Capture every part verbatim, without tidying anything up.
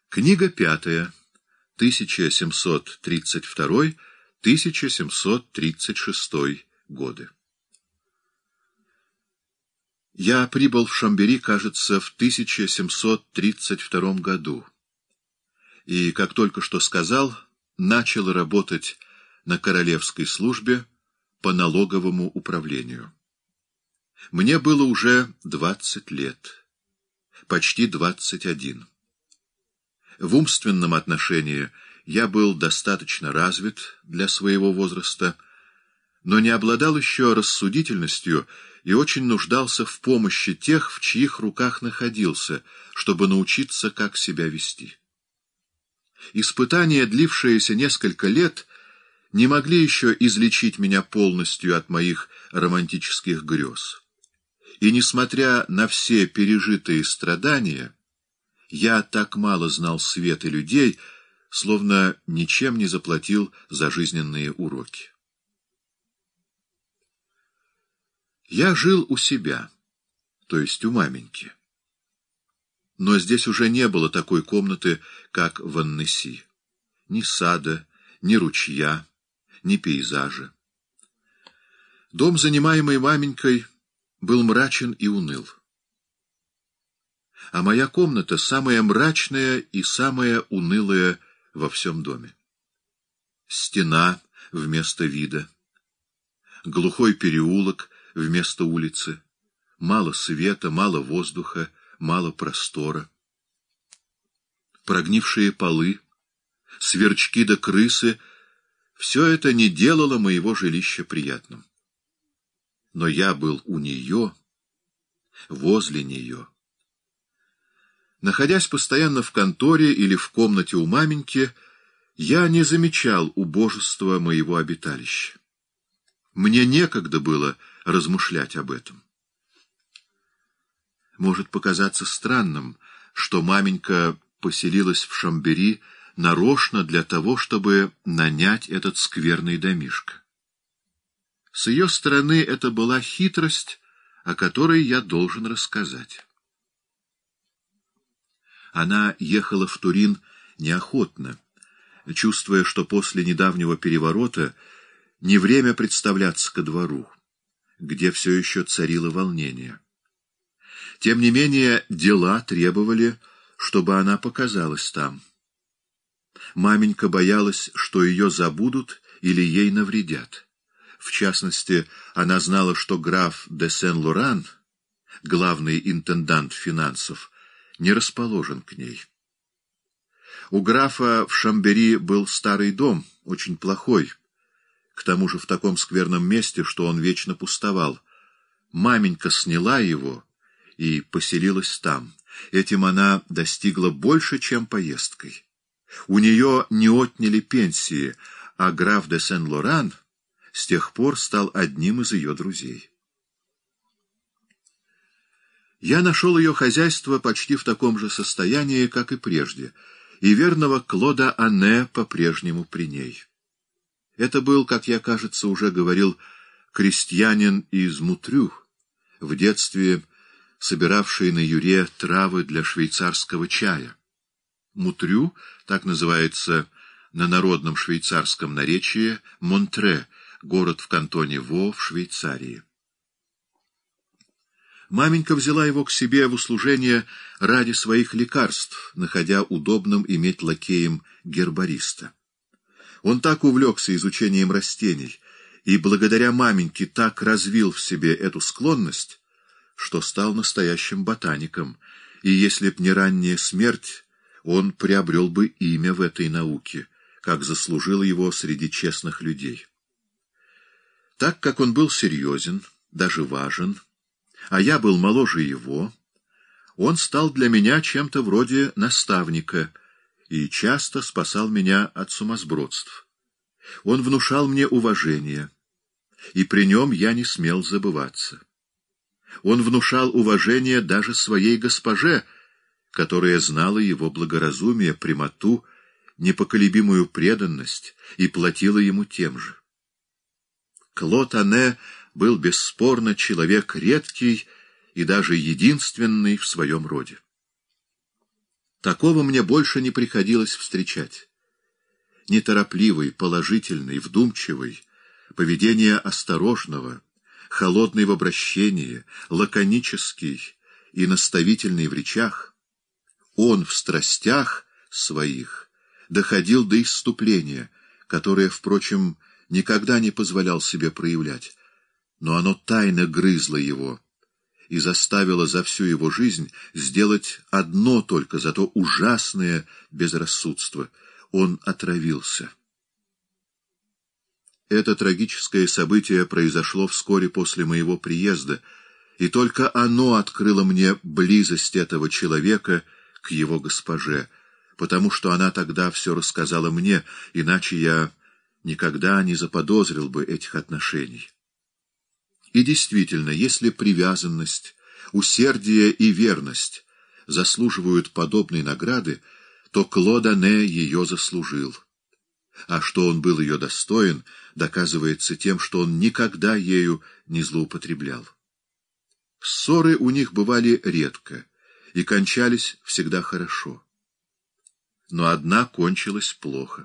Книга пятая. тысяча семьсот тридцать второй — тысяча семьсот тридцать шестой годы. Я прибыл в Шамбери, кажется, в тысяча семьсот тридцать втором году, и, как только что сказал, начал работать на королевской службе по налоговому управлению. Мне было уже двадцать лет, почти двадцать один. В умственном отношении я был достаточно развит для своего возраста, но не обладал еще рассудительностью и очень нуждался в помощи тех, в чьих руках находился, чтобы научиться, как себя вести. Испытания, длившиеся несколько лет, не могли еще излечить меня полностью от моих романтических грез. И, несмотря на все пережитые страдания, я так мало знал свет и людей, словно ничем не заплатил за жизненные уроки. Я жил у себя, то есть у маменьки. Но здесь уже не было такой комнаты, как в Аннеси. Ни сада, ни ручья, ни пейзажа. Дом, занимаемый маменькой, был мрачен и уныл. А моя комната самая мрачная и самая унылая во всем доме. Стена вместо вида, глухой переулок вместо улицы, мало света, мало воздуха, мало простора. Прогнившие полы, сверчки да крысы — все это не делало моего жилища приятным. Но я был у нее, возле нее. Находясь постоянно в конторе или в комнате у маменьки, я не замечал убожества моего обиталища. Мне некогда было размышлять об этом. Может показаться странным, что маменька поселилась в Шамбери нарочно для того, чтобы нанять этот скверный домишко. С ее стороны это была хитрость, о которой я должен рассказать. Она ехала в Турин неохотно, чувствуя, что после недавнего переворота не время представляться ко двору, где все еще царило волнение. Тем не менее, дела требовали, чтобы она показалась там. Маменька боялась, что ее забудут или ей навредят. В частности, она знала, что граф де Сен-Лоран, главный интендант финансов, не расположен к ней. У графа в Шамбери был старый дом, очень плохой, к тому же в таком скверном месте, что он вечно пустовал. Маменька сняла его и поселилась там. Этим она достигла больше, чем поездкой. У нее не отняли пенсии, а граф де Сен-Лоран с тех пор стал одним из ее друзей. Я нашел ее хозяйство почти в таком же состоянии, как и прежде, и верного Клода Анне по-прежнему при ней. Это был, как я, кажется, уже говорил, крестьянин из Мутрю, в детстве собиравший на Юре травы для швейцарского чая. Мутрю, так называется на народном швейцарском наречии Монтре, город в кантоне Во в Швейцарии. Маменька взяла его к себе в услужение ради своих лекарств, находя удобным иметь лакеем гербариста. Он так увлекся изучением растений и благодаря маменьке так развил в себе эту склонность, что стал настоящим ботаником, и если б не ранняя смерть, он приобрел бы имя в этой науке, как заслужил его среди честных людей. Так как он был серьезен, даже важен, а я был моложе его, он стал для меня чем-то вроде наставника и часто спасал меня от сумасбродств. Он внушал мне уважение, и при нем я не смел забываться. Он внушал уважение даже своей госпоже, которая знала его благоразумие, прямоту, непоколебимую преданность и платила ему тем же. Клод Анне был бесспорно человек редкий и даже единственный в своем роде. Такого мне больше не приходилось встречать. Неторопливый, положительный, вдумчивый, поведение осторожного, холодный в обращении, лаконический и наставительный в речах, он в страстях своих доходил до исступления, которое, впрочем, никогда не позволял себе проявлять, но оно тайно грызло его и заставило за всю его жизнь сделать одно только, зато ужасное безрассудство — он отравился. Это трагическое событие произошло вскоре после моего приезда, и только оно открыло мне близость этого человека к его госпоже, потому что она тогда все рассказала мне, иначе я никогда не заподозрил бы этих отношений. И действительно, если привязанность, усердие и верность заслуживают подобной награды, то Клод Ане ее заслужил. А что он был ее достоин, доказывается тем, что он никогда ею не злоупотреблял. Ссоры у них бывали редко и кончались всегда хорошо. Но одна кончилась плохо.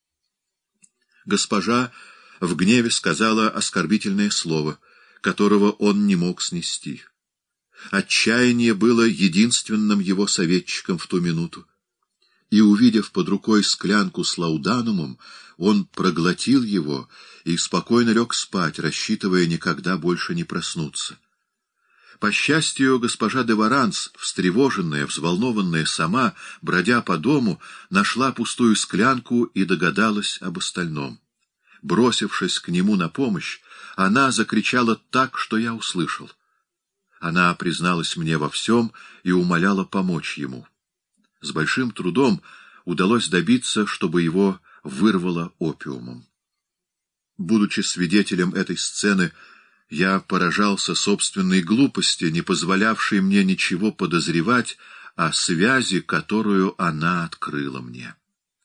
Госпожа в гневе сказала оскорбительное слово, которого он не мог снести. Отчаяние было единственным его советчиком в ту минуту. И, увидев под рукой склянку с лауданумом, он проглотил его и спокойно лег спать, рассчитывая никогда больше не проснуться. По счастью, госпожа де Варанс, встревоженная, взволнованная сама, бродя по дому, нашла пустую склянку и догадалась об остальном. Бросившись к нему на помощь, она закричала так, что я услышал. Она призналась мне во всем и умоляла помочь ему. С большим трудом удалось добиться, чтобы его вырвало опиумом. Будучи свидетелем этой сцены, я поражался собственной глупости, не позволявшей мне ничего подозревать о связи, которую она открыла мне.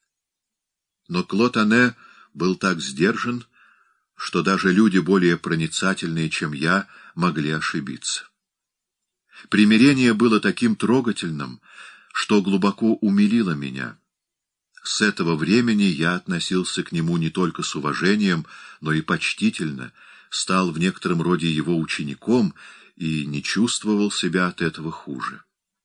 Но Клод Ане был так сдержан, что даже люди более проницательные, чем я, могли ошибиться. Примирение было таким трогательным, что глубоко умилило меня. С этого времени я относился к нему не только с уважением, но и почтительно, стал в некотором роде его учеником и не чувствовал себя от этого хуже.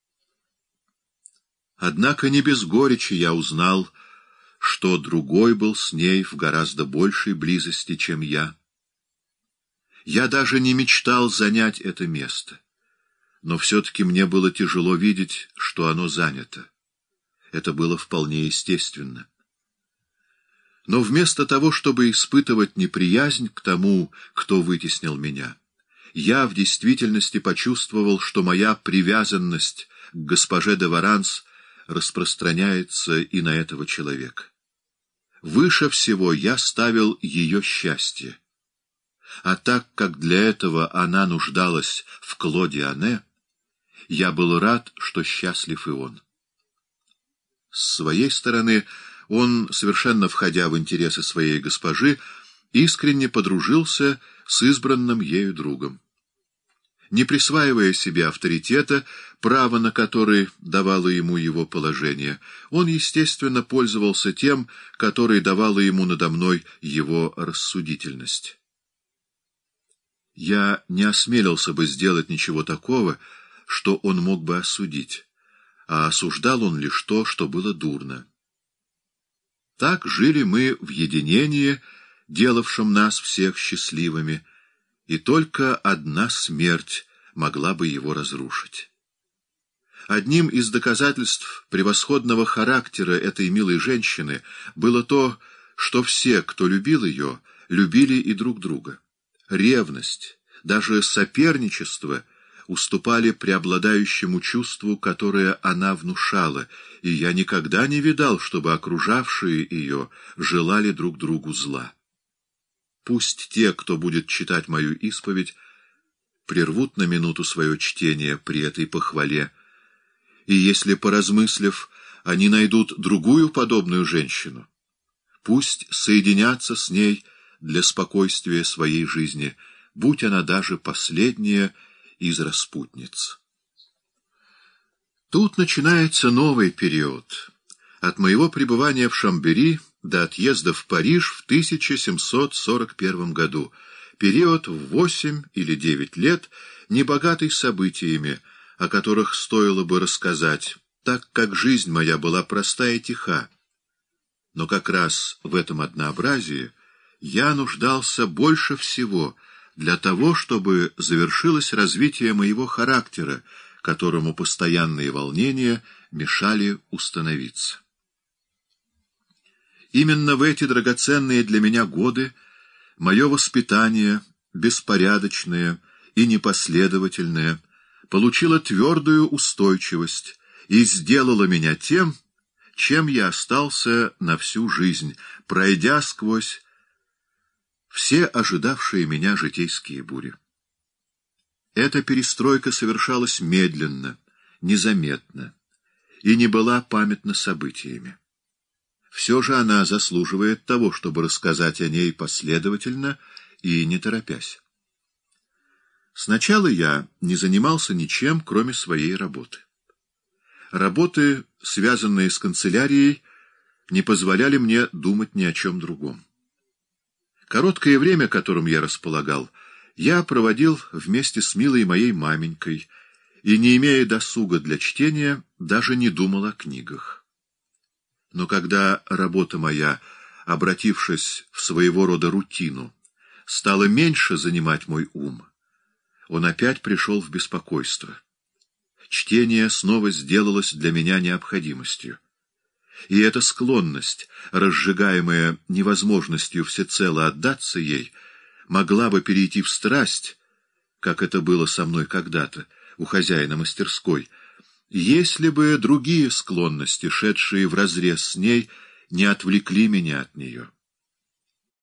Однако не без горечи я узнал, что другой был с ней в гораздо большей близости, чем я. Я даже не мечтал занять это место. Но все-таки мне было тяжело видеть, что оно занято. Это было вполне естественно. Но вместо того, чтобы испытывать неприязнь к тому, кто вытеснил меня, я в действительности почувствовал, что моя привязанность к госпоже де Варанс распространяется и на этого человека. Выше всего я ставил ее счастье. А так как для этого она нуждалась в Клоде Ане, я был рад, что счастлив и он. С своей стороны, он, совершенно входя в интересы своей госпожи, искренне подружился с избранным ею другом. Не присваивая себе авторитета, право на который давало ему его положение, он, естественно, пользовался тем, которое давало ему надо мной его рассудительность. Я не осмелился бы сделать ничего такого, что он мог бы осудить, а осуждал он лишь то, что было дурно. Так жили мы в единении, делавшем нас всех счастливыми, и только одна смерть могла бы его разрушить. Одним из доказательств превосходного характера этой милой женщины было то, что все, кто любил ее, любили и друг друга. Ревность, даже соперничество — уступали преобладающему чувству, которое она внушала, и я никогда не видал, чтобы окружавшие ее желали друг другу зла. Пусть те, кто будет читать мою исповедь, прервут на минуту свое чтение при этой похвале, и если, поразмыслив, они найдут другую подобную женщину, пусть соединятся с ней для спокойствия своей жизни, будь она даже последняя из распутниц. Тут начинается новый период. От моего пребывания в Шамбери до отъезда в Париж в тысяча семьсот сорок первом году. Период в восемь или девять лет, небогатый событиями, о которых стоило бы рассказать, так как жизнь моя была проста и тиха. Но как раз в этом однообразии я нуждался больше всего для того, чтобы завершилось развитие моего характера, которому постоянные волнения мешали установиться. Именно в эти драгоценные для меня годы мое воспитание, беспорядочное и непоследовательное, получило твердую устойчивость и сделало меня тем, чем я остался на всю жизнь, пройдя сквозь все ожидавшие меня житейские бури. Эта перестройка совершалась медленно, незаметно и не была памятна событиями. Все же она заслуживает того, чтобы рассказать о ней последовательно и не торопясь. Сначала я не занимался ничем, кроме своей работы. Работы, связанные с канцелярией, не позволяли мне думать ни о чем другом. Короткое время, которым я располагал, я проводил вместе с милой моей маменькой и, не имея досуга для чтения, даже не думал о книгах. Но когда работа моя, обратившись в своего рода рутину, стала меньше занимать мой ум, он опять пришел в беспокойство. Чтение снова сделалось для меня необходимостью. И эта склонность, разжигаемая невозможностью всецело отдаться ей, могла бы перейти в страсть, как это было со мной когда-то, у хозяина мастерской, если бы другие склонности, шедшие вразрез с ней, не отвлекли меня от нее.